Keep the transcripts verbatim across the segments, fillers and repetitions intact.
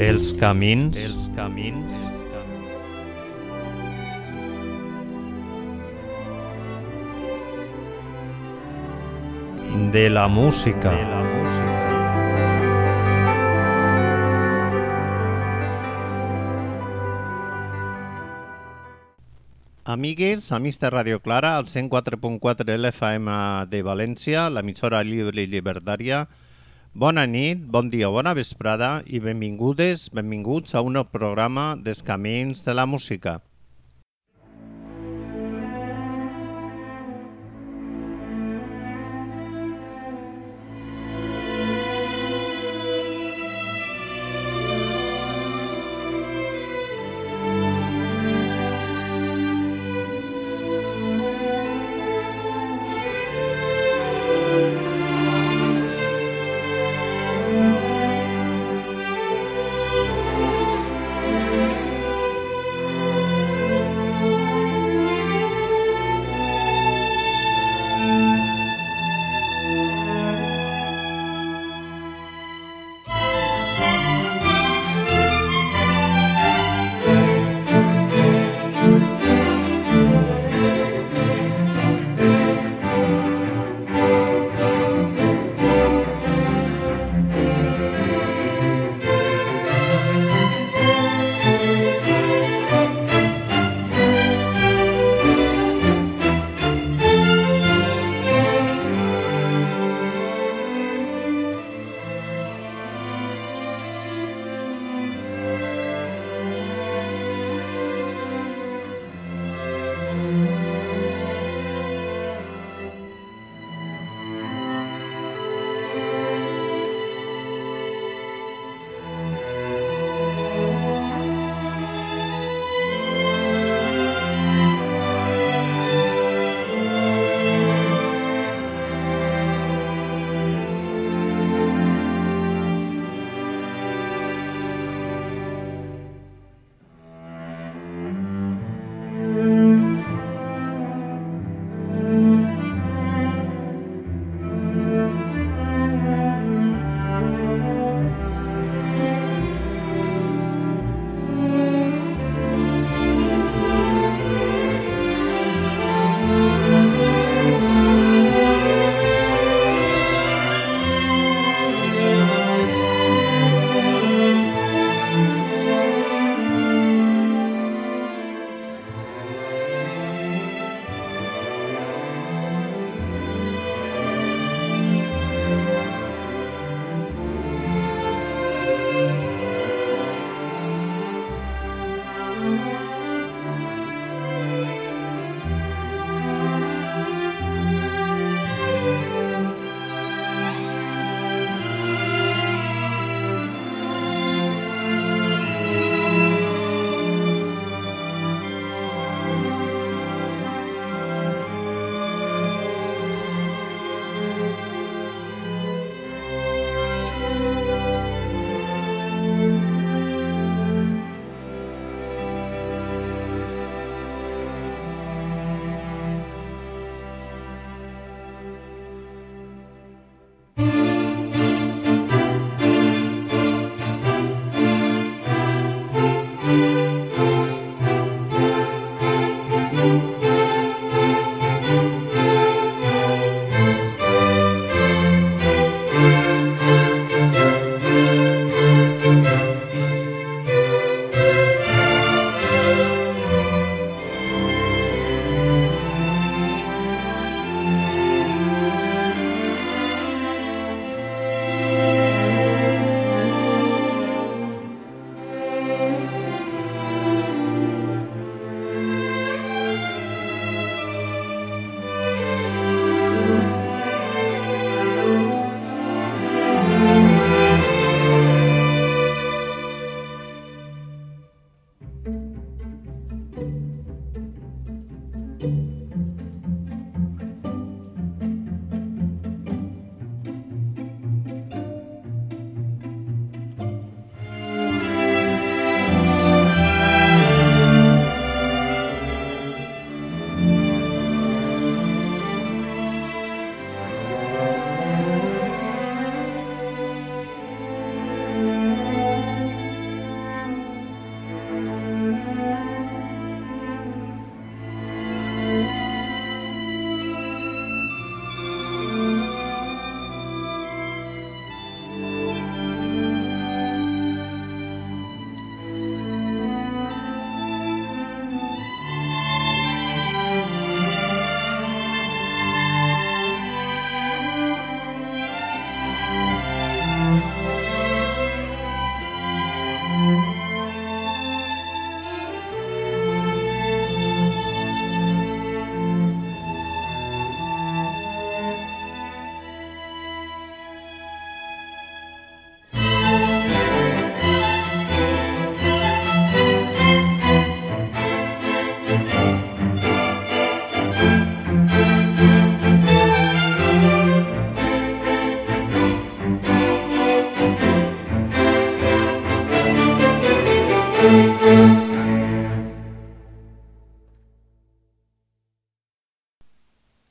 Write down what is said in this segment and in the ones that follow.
Els camins, els camins de la música. De la música. Amigues, amics de Radio Clara, al cent quatre punt quatre de l'F M de València, l'emissora lliure i llibertària. Bona nit, bon dia, bona vesprada i benvingudes, benvinguts a un nou programa dels camins de la música.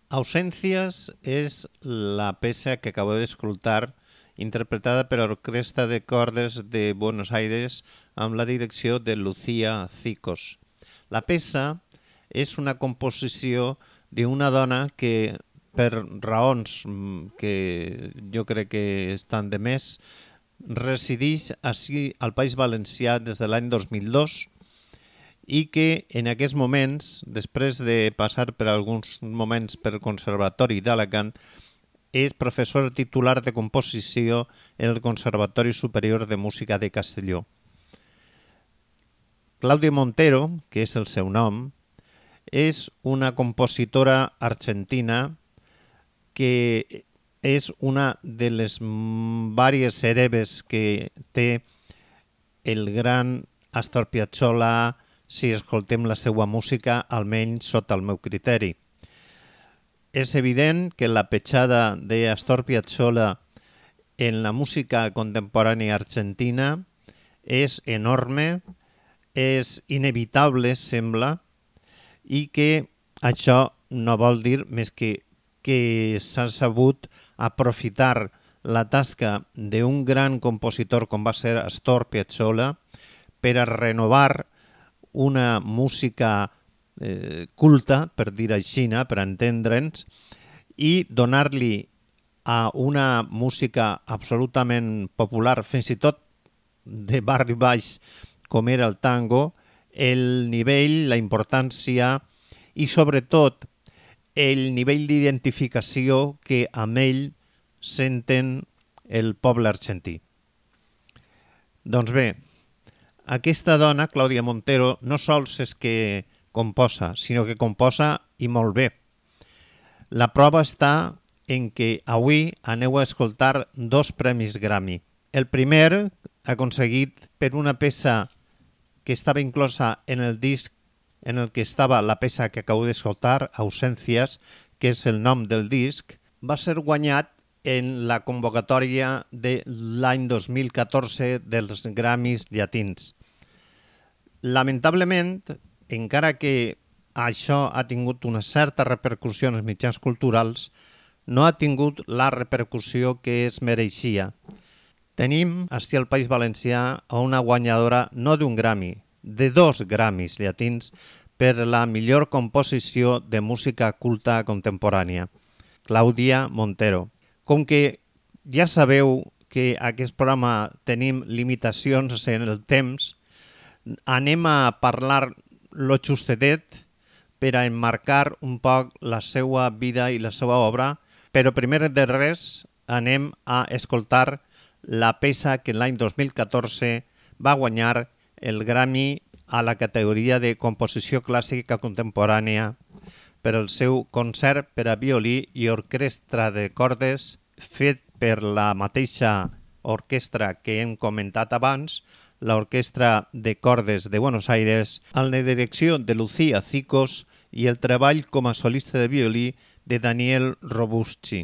Ausencias és la peça que acabo d'escoltar, interpretada per l'Orquestra de Cordes de Buenos Aires amb la direcció de Lucía Cicos. La peça és una composició d'una dona que, per raons que jo crec que estan de més, resideix així al País Valencià des de l'any dos mil dos i que en aquests moments, després de passar per alguns moments per Conservatori d'Alacant, és professor titular de composició en el Conservatori Superior de Música de Castelló. Claudia Montero, que és el seu nom, és una compositora argentina que és una de les diverses hereves que té el gran Astor Piazzolla, si escoltem la seva música, almenys sota el meu criteri. És evident que la petjada d'Astor Piazzolla en la música contemporània argentina és enorme, és inevitable, sembla, i que això no vol dir més que que s'ha sabut aprofitar la tasca d'un gran compositor com va ser Astor Piazzolla per a renovar una música eh, culta, per dir així, per entendre'ns, i donar-li a una música absolutament popular, fins i tot de barri baix, com era el tango, el nivell, la importància i sobretot el nivell d'identificació que amb ell senten el poble argentí. Doncs bé, aquesta dona, Claudia Montero, no sols és que composa, sinó que composa i molt bé. La prova està en que avui aneu a escoltar dos premis Grammy. El primer, aconseguit per una peça que estava inclosa en el disc en el que estava la peça que acabo d'escoltar, Ausencias, que és el nom del disc, va ser guanyat en la convocatòria de l'any dos mil catorze dels Grammys llatins. Lamentablement, encara que això ha tingut una certa repercussió en els mitjans culturals, no ha tingut la repercussió que es mereixia. Tenim, així al País Valencià, a una guanyadora no d'un Grammy, de dos Grammys llatins per la millor composició de música culta contemporània, Claudia Montero. Com que ja sabeu que a aquest programa tenim limitacions en el temps, anem a parlar lo justetet per a emmarcar un poc la seva vida i la seva obra, però primer de res anem a escoltar la peça que l'any dos mil catorze va guanyar el Grammy a la categoria de composició clàssica contemporània per al seu concert per a violí i orquestra de cordes fet per la mateixa orquestra que hem comentat abans, l'Orquestra de Cordes de Buenos Aires, amb la direcció de Lucía Cicos i el treball com a solista de violí de Daniel Robucci.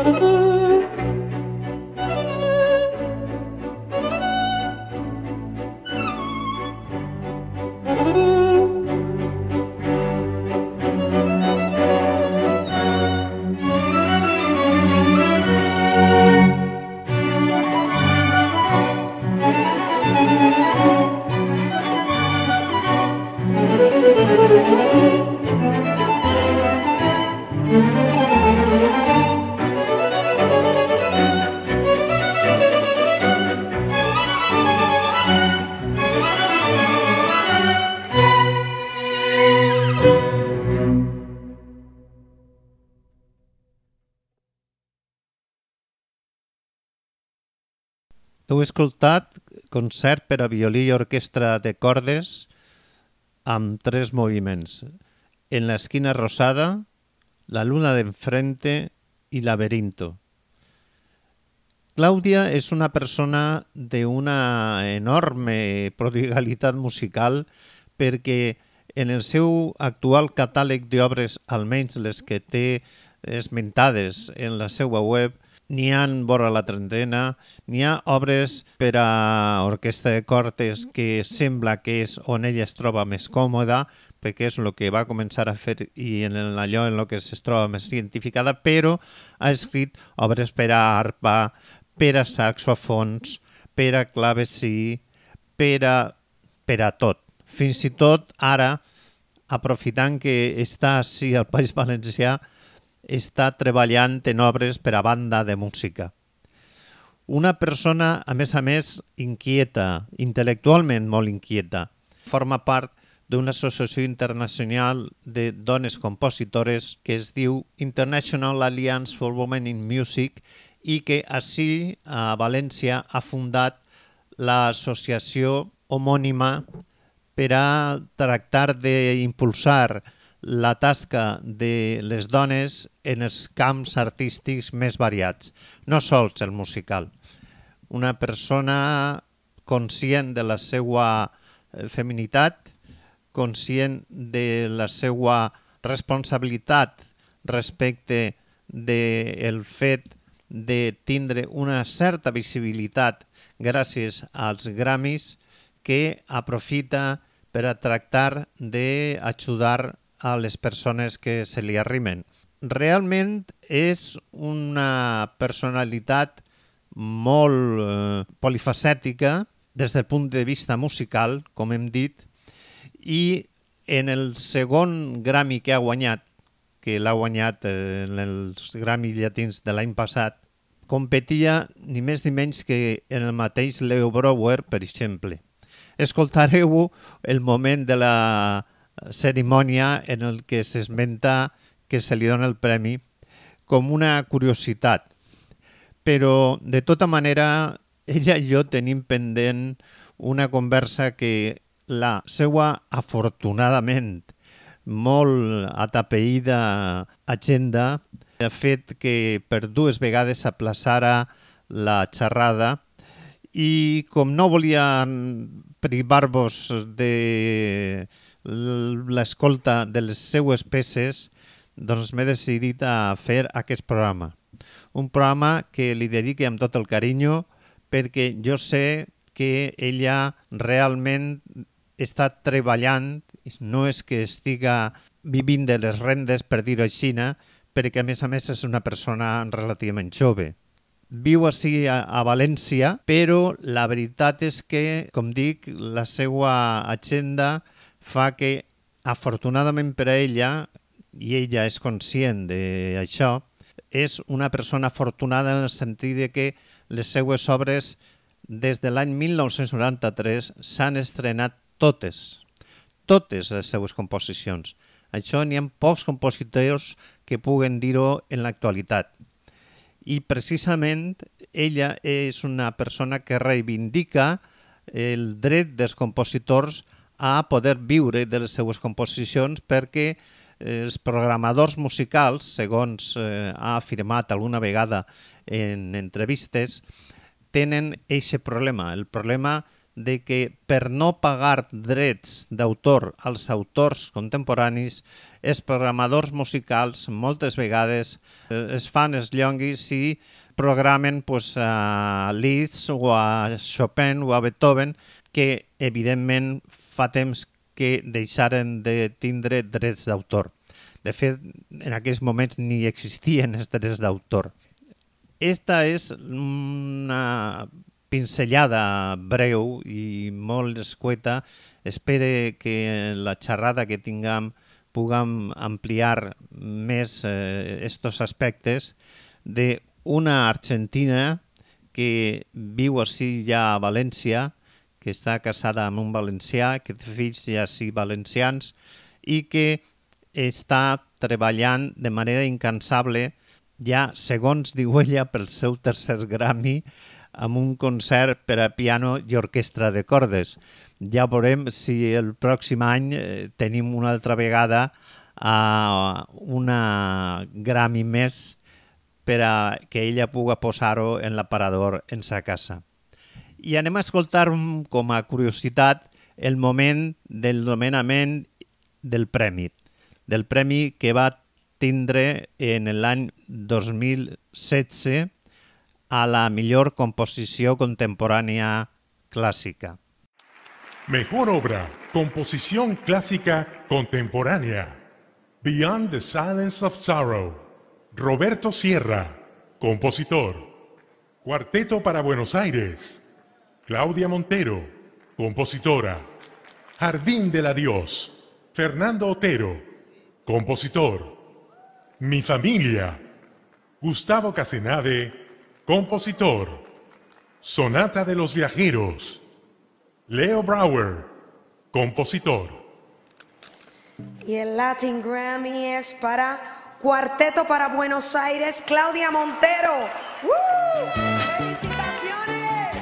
Heu escoltat concert per a violí i orquestra de cordes amb tres moviments. En la esquina rosada, la luna de enfrente y laberinto. Clàudia és una persona d'una enorme prodigalitat musical perquè en el seu actual catàleg d'obres, almenys les que té esmentades en la seva web, n'hi ha vora la trentena, n'hi ha obres per a orquestra de cordes que sembla que és on ella es troba més còmoda, perquè és el que va començar a fer i en allò en el que es troba més identificada, però ha escrit obres per a arpa, per a saxofons, per a clavecí, per a, per a tot. Fins i tot ara, aprofitant que està així al País Valencià, està treballant en obres per a banda de música. Una persona, a més a més, inquieta, intel·lectualment molt inquieta. Forma part d'una associació internacional de dones compositores que es diu International Alliance for Women in Music i que així a València ha fundat l'associació homònima per a tractar d'impulsar la tasca de les dones en els camps artístics més variats, no sols el musical. Una persona conscient de la seva feminitat, conscient de la seva responsabilitat respecte del fet de tindre una certa visibilitat gràcies als Grammys, que aprofita per a tractar d'ajudar a les persones que se li arrimen. Realment és una personalitat molt eh, polifacètica des del punt de vista musical, com hem dit, i en el segon Grammy que ha guanyat, que l'ha guanyat eh, en els Grammy llatins de l'any passat, competia ni més ni menys que en el mateix Leo Brouwer, per exemple. Escoltareu el moment de la cerimònia en el que s'esmenta que se li dona el premi com una curiositat. Però, de tota manera, ella i jo tenim pendent una conversa que la seva, afortunadament, molt atapeïda agenda ha fet que per dues vegades s'aplaçara la xerrada i com no volia privar-vos de l'escolta de les seues peces, doncs m'he decidit a fer aquest programa. Un programa que li dedique amb tot el carinyo perquè jo sé que ella realment està treballant, no és que estiga vivint de les rendes, per dir-ho així, perquè a més a més és una persona relativament jove. Viu així a, a València, però la veritat és que, com dic, la seva agenda fa que, afortunadament per a ella, i ella és conscient d'això, és una persona afortunada en el sentit de que les seues obres des de l'any mil nou-cents noranta-tres s'han estrenat totes, totes les seues composicions. Això n'hi ha pocs compositors que puguen dir-ho en l'actualitat. I precisament ella és una persona que reivindica el dret dels compositors a poder viure de les seues composicions perquè els programadors musicals, segons eh, ha afirmat alguna vegada en entrevistes, tenen aquest problema, el problema de que per no pagar drets d'autor als autors contemporanis, els programadors musicals moltes vegades es fan els llonguis i programen pues, a Liszt o a Chopin o a Beethoven, que evidentment fa temps que deixaren de tindre drets d'autor. De fet, en aquells moments ni existien els drets d'autor. Esta és una pinzellada breu i molt escueta. Espero que la xerrada que tinguem puguem ampliar més eh, estos aspectes d'una argentina que viu així ja a València, que està casada amb un valencià, que té fills ja sí valencians i que està treballant de manera incansable, ja segons diu ella, pel seu tercer Grammy, amb un concert per a piano i orquestra de cordes. Ja veurem si el pròxim any eh, tenim una altra vegada a una Grammy més per a que ella pugui posar-ho en l'aparador en sa casa. I anem a escoltar com a curiositat el moment del nomenament del premi, del premi que va tindre en l'any dos mil setze a la millor composició contemporània clàssica. Mejor obra, composición clásica contemporánea. Beyond the Silence of Sorrow. Roberto Sierra, compositor. Cuarteto para Buenos Aires. Claudia Montero, compositora. Jardín del Adiós. Fernando Otero, compositor. Mi familia. Gustavo Casenave, compositor. Sonata de los Viajeros. Leo Brouwer, compositor. Y el Latin Grammy es para Cuarteto para Buenos Aires, Claudia Montero. ¡Uh! ¡Felicitaciones!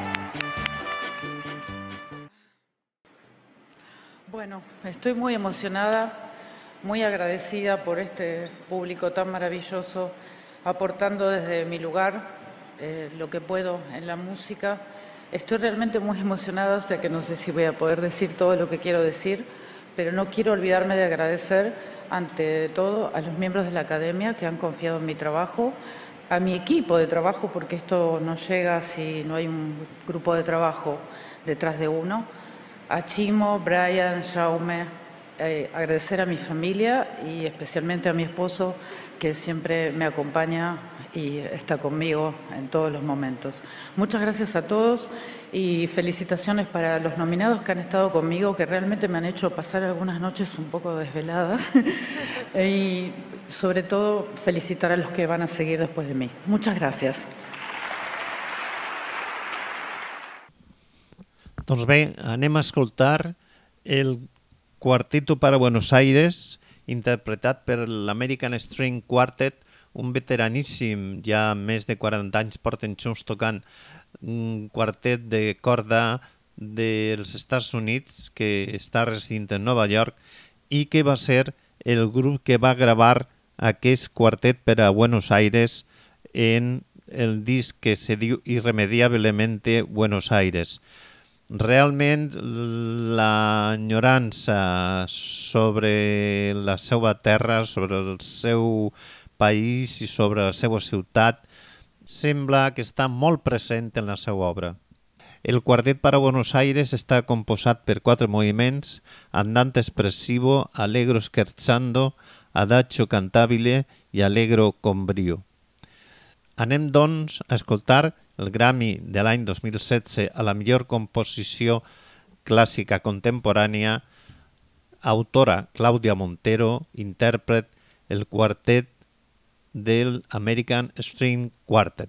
Bueno, estoy muy emocionada, muy agradecida por este público tan maravilloso, aportando desde mi lugar eh, lo que puedo en la música. Estoy realmente muy emocionada, o sea que no sé si voy a poder decir todo lo que quiero decir, pero no quiero olvidarme de agradecer ante todo a los miembros de la Academia que han confiado en mi trabajo, a mi equipo de trabajo, porque esto no llega si no hay un grupo de trabajo detrás de uno, a Chimo, Brian, Jaume, eh, agradecer a mi familia y especialmente a mi esposo que siempre me acompaña y está conmigo en todos los momentos. Muchas gracias a todos y felicitaciones para los nominados que han estado conmigo, que realmente me han hecho pasar algunas noches un poco desveladas y sobre todo felicitar a los que van a seguir después de mí. Muchas gracias. Doncs bé, anem a escoltar el Cuarteto para Buenos Aires, interpretat per l'American String Quartet, un veteraníssim, ja més de quaranta anys porten junts tocant un quartet de corda dels Estats Units que està residint en Nova York i que va ser el grup que va gravar aquest quartet per a Buenos Aires en el disc que se diu Irremediablemente Buenos Aires. Realment l'enyorança sobre la seva terra, sobre el seu país i sobre la seva ciutat sembla que està molt present en la seva obra. El Quartet para Buenos Aires està composat per quatre moviments: andante espressivo, allegro scherzando, adagio cantabile i allegro con brio. Anem, doncs, a escoltar el Grammy de l'any dos mil setze a la millor composició clàssica contemporània, autora Claudia Montero, intèrpret el quartet del American String Quartet.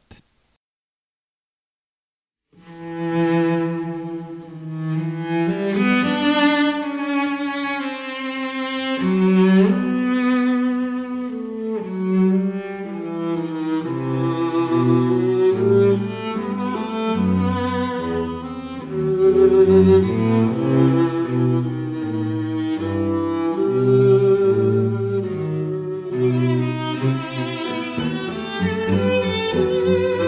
Thank you.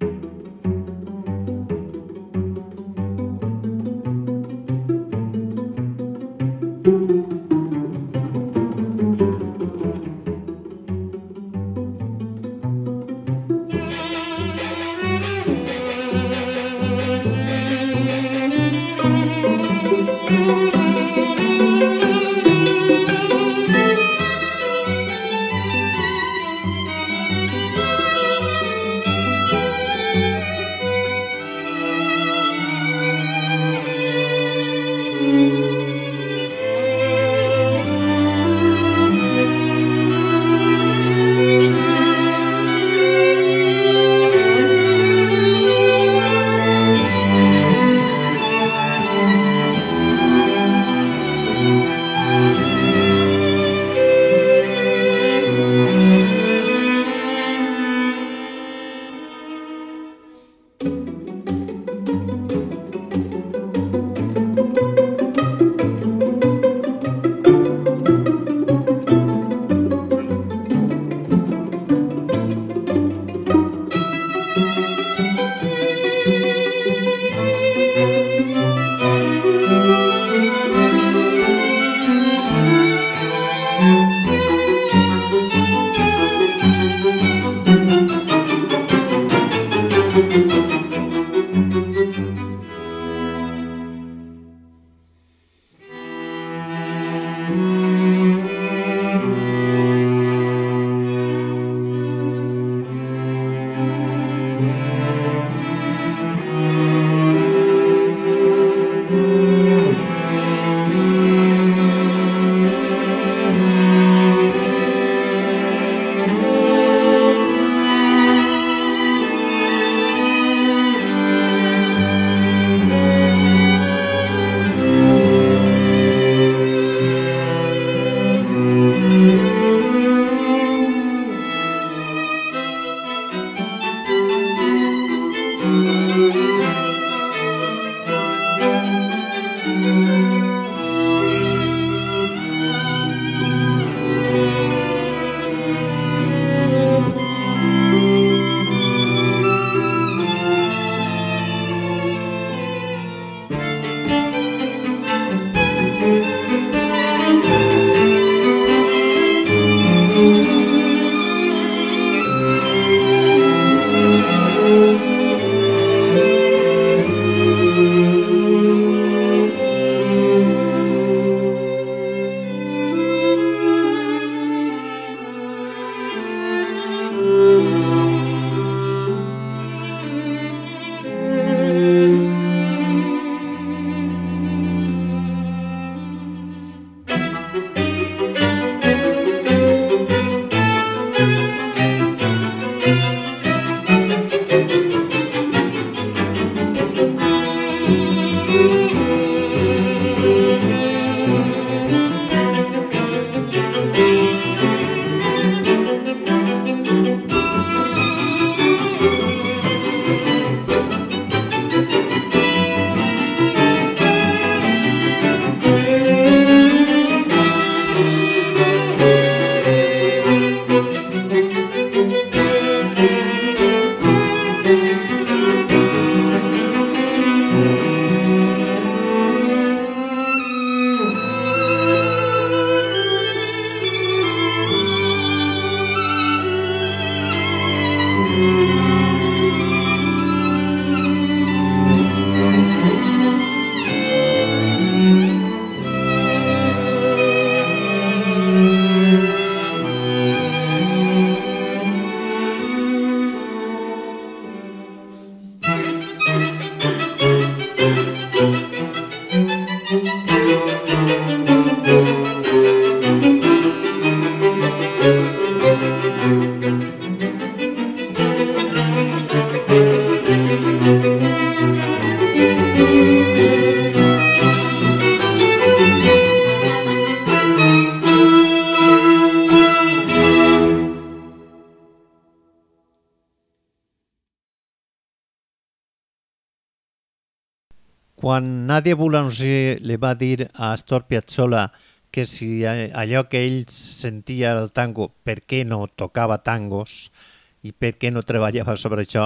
Quan Nadia Boulanger li va dir a Astor Piazzolla que si allò que ell sentia el tango, per què no tocava tangos i per què no treballava sobre això,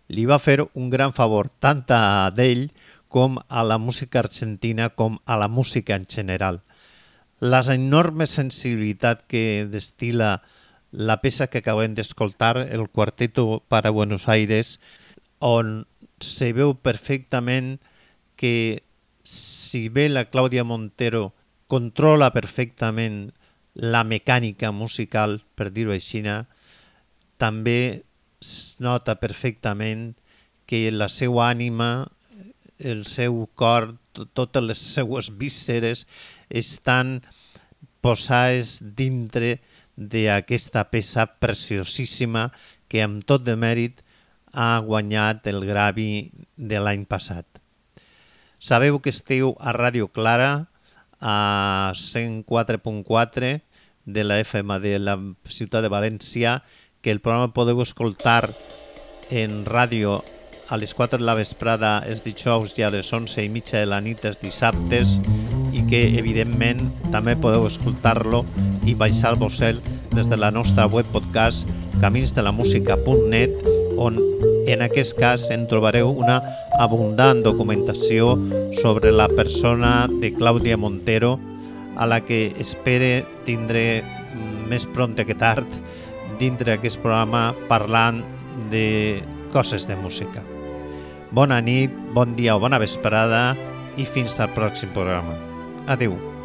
li va fer un gran favor tant a d'ell com a la música argentina com a la música en general. La enorme sensibilitat que destila la peça que acabem d'escoltar, el Cuarteto para Buenos Aires, on se veu perfectament que si bé la Clàudia Montero controla perfectament la mecànica musical, per dir-ho així, també es nota perfectament que la seva ànima, el seu cor, totes les seues vísceres estan posades dintre d'aquesta peça preciosíssima que amb tot de mèrit ha guanyat el Grammy de l'any passat. Sabeu que esteu a Ràdio Clara, a cent quatre punt quatre de la F M de la ciutat de València, que el programa podeu escoltar en ràdio a les quatre de la vesprada els dijous i a les onze i mitja de la nit els dissabtes, i que evidentment també podeu escoltar-lo i baixar-vos-el des de la nostra web podcast camins de la música punt net, on en aquest cas en trobareu una abundant documentació sobre la persona de Clàudia Montero, a la que espere tindré més prompte que tard dintre d'aquest programa parlant de coses de música. Bona nit, bon dia o bona vesprada i fins al pròxim programa. Adéu.